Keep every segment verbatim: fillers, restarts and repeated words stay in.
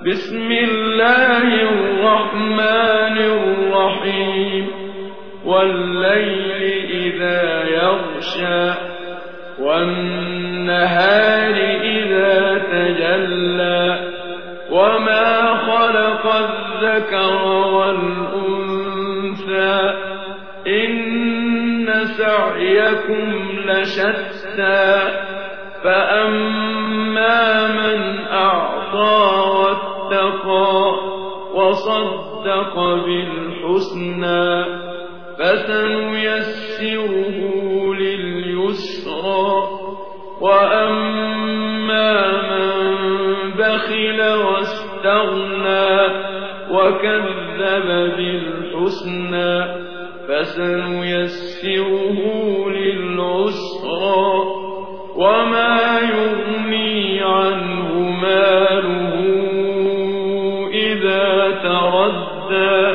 بسم الله الرحمن الرحيم والليل إذا يغشى والنهار إذا تجلى وما خلق الذكر والأنثى إن سعيكم لشتى فأما من أعطى واتقى وصدق بالحسنى فسنيسره لليسرى وأما من بخل واستغنى وكذب بالحسنى فسنيسره للعسرى وما يغني عنه ماله إذا تردى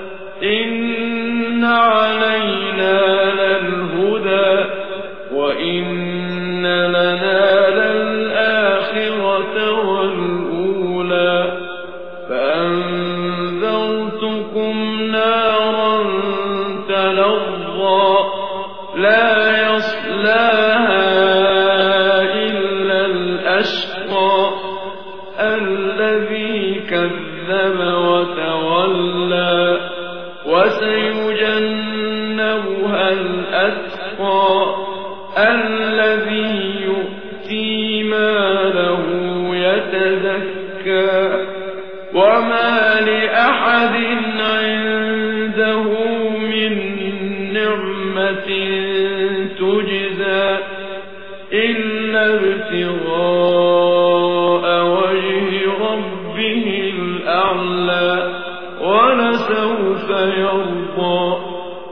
إن علينا للهدى وإن لنا للآخرة والأولى فأنذرتكم نارا تلظى لا يصلاها إلا الأشقى الذي كذب وتولى وسيجنبها الأتقى الذي يؤتي ماله يتزكى وما لأحد عنده من نعمة تجزى إلا ابتغاء وجه ربه الأعلى ولسوف يرضى.